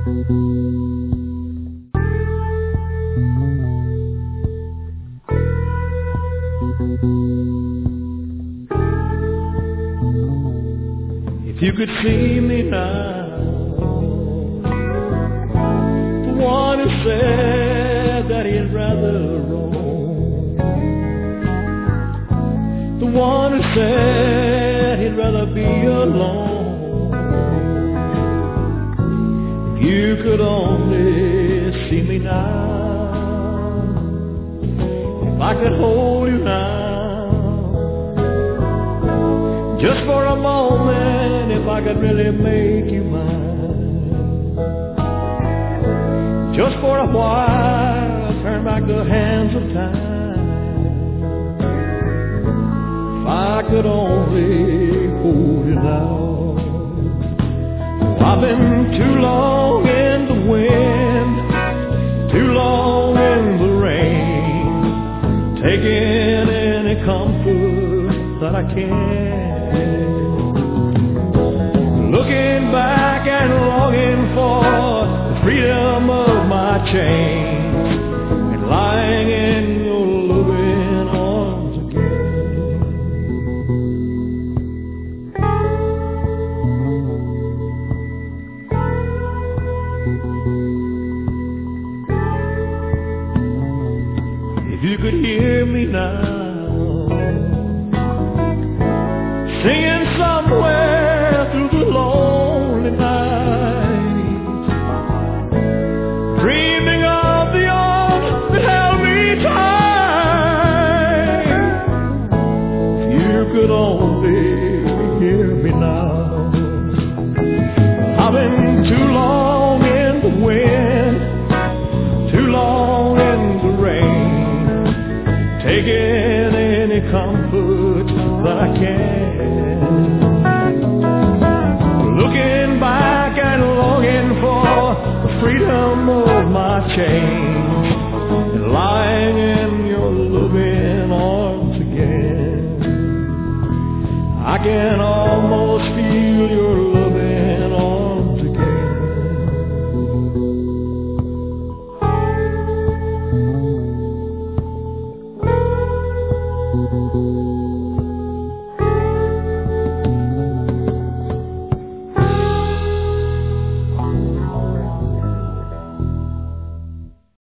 If you could see me now, the one who said that he'd rather roam, the one who said he'd rather be alone. If you could only see me now, if I could hold you now, just for a moment, if I could really make you mine, just for a while, turn back the hands of time. If I could only hold you now. I've been too long in the wind, too long in the rain, taking any comfort that I can. Looking back and longing for the freedom of my chains, and lying in your loving arms again. If you could hear me now, singing somewhere through the lonely night, dreaming of the arms that held me tight. If you could only hear me now. I've been too long in the wind, too long in the rain, taking any comfort that I can. Looking back and longing for the freedom of my chains, and lying in your loving arms again. I can almost feel your loving arms again.